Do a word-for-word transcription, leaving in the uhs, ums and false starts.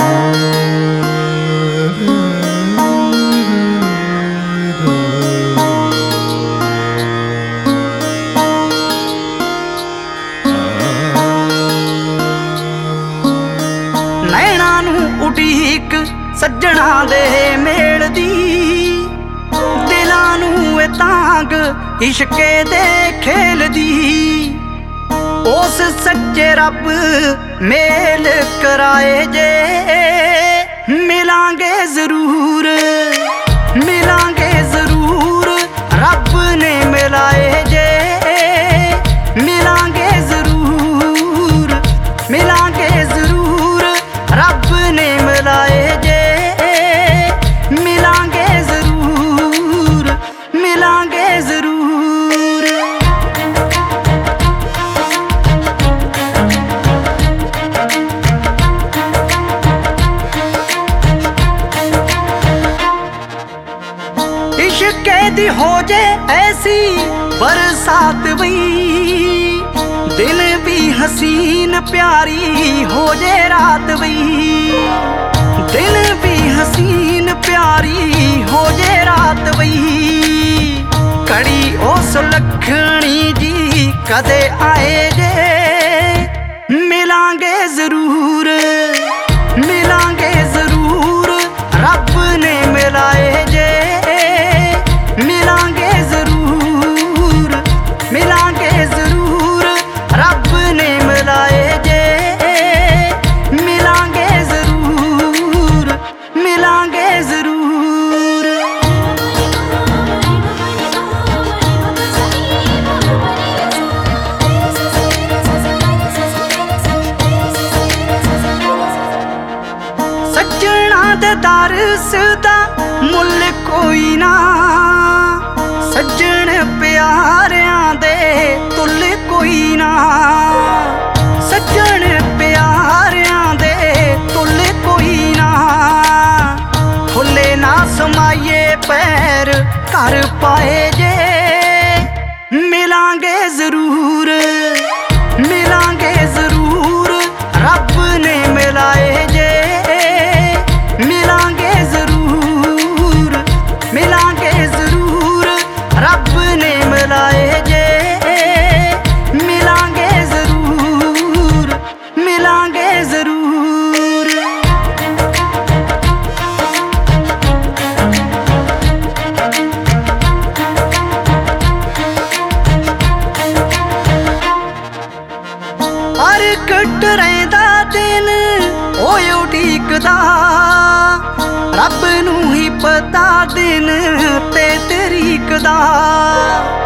ਨੈਣਾਂ ਨੂੰ ਉਡੀਕ ਸੱਜਣਾ ਦੇ ਮੇਲ ਦੀ, ਦਿਲਾਂ ਨੂੰ ਇਹ ਤਾਂਗ ਇਸ਼ਕੇ ਦੇ ਖੇਲ ਦੀ। ਉਸ ਸੱਚੇ ਰੱਬ ਮੇਲ ਕਰਾਏ ਜੇ, ਮਿਲਾਂਗੇ ਜ਼ਰੂਰ ਮਿਲਾਂਗੇ ਜ਼ਰੂਰ। ਰੱਬ ਨੇ ਮਿਲਾਏ ਜੇ, ਮਿਲਾਂਗੇ ਜ਼ਰੂਰ ਮਿਲਾਂਗੇ ਜ਼ਰੂਰ। ਰੱਬ ਨੇ ਮਿਲਾਏ ਜੇ, ਮਿਲਾਂਗੇ ਜ਼ਰੂਰ ਮਿਲਾਂਗੇ ਜ਼ਰੂਰ। इश्क़ दी हो जे ऐसी बरसात वही, दिल भी हसीन प्यारी हो जे रात वही। दिल भी हसीन प्यारी हो जे रात वही। कड़ी ओ सुलखणी जी कदे आए जे, मिलांगे जरूर मिलांगे जरूर। रब ने मिलाए जे, मिलांगे जरूर मिलांगे जरूर। रब ने मिलाए जे, मिलांगे जरूर मिलांगे जरूर। सज्जणा दे दरस दा मुल कोई ना, सज्जण प्यारियां दे तुल कोई ना। सज्जण प्यारियां दे तुल कोई ना, फुले ना समाइए पैर कर पाए जे, मिलांगे जरूर मिलांगे जरूर। रब ने मिलाए जे, मिलांगे जरूर मिलांगे जरूर। रब ने मिलाए जे, मिलांगे जरूर मिलांगे जरूर। हर कट रहिंदा दिन ओए उडीकदा, रब नूं ही पता दिन ते तरीक दा।